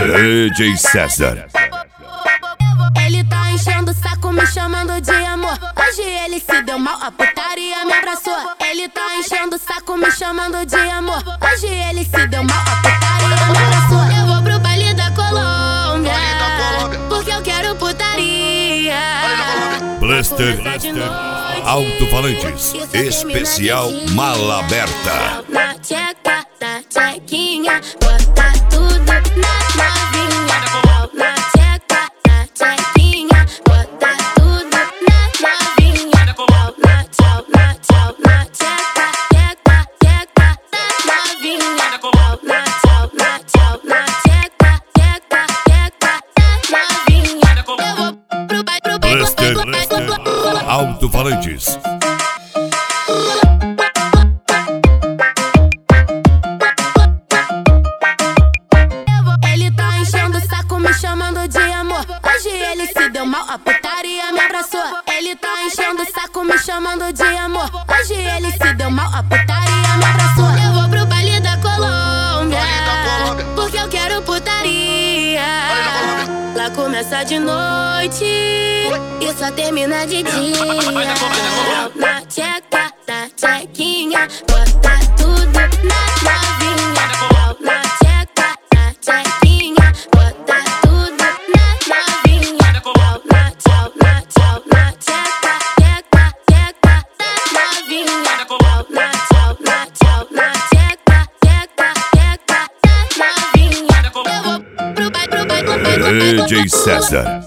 DJ César. Ele tá enchendo o saco, me chamando de amor. Hoje ele se deu mal, a putaria me abraçou. Ele tá enchendo o saco, me chamando de amor. Hoje ele se deu mal, a putaria me abraçou. Eu vou pro baile da Colômbia, porque eu quero putaria. Blaster Alto-Falantes Especial Mala Aberta. Na tcheca, na tchequinha, bota tudo na novinha. Na tcheca, na tchequinha, bota tudo na novinha. Na tchau, na tchau, na tcheca, tcheca, tcheca, na novinha. Na tchau, na tchau, na tcheca, tcheca, tcheca, na novinha. Eu vou pro baile, Blaster Alto-Falantes. Ele tá enchendo o saco, me chamando de amor. Hoje ele se deu mal, a putaria me abraçou. Ele tá enchendo o saco, me chamando de amor. Hoje ele se deu mal, a putaria me abraçou. Eu vou pro baile da Colômbia, porque eu quero putaria. Lá começa de noite e só termina de dia. Na tcheca, na tchequinha, bota tudo na novinha. Na tcheca, na tchequinha, bota tudo na novinha. Na tchau, na tchau, na tcheca, tcheca, tcheca, na novinha. Na tchau, na tchau, na tcheca, tcheca, tcheca, na novinha. Eu vou pro baile, DJ César.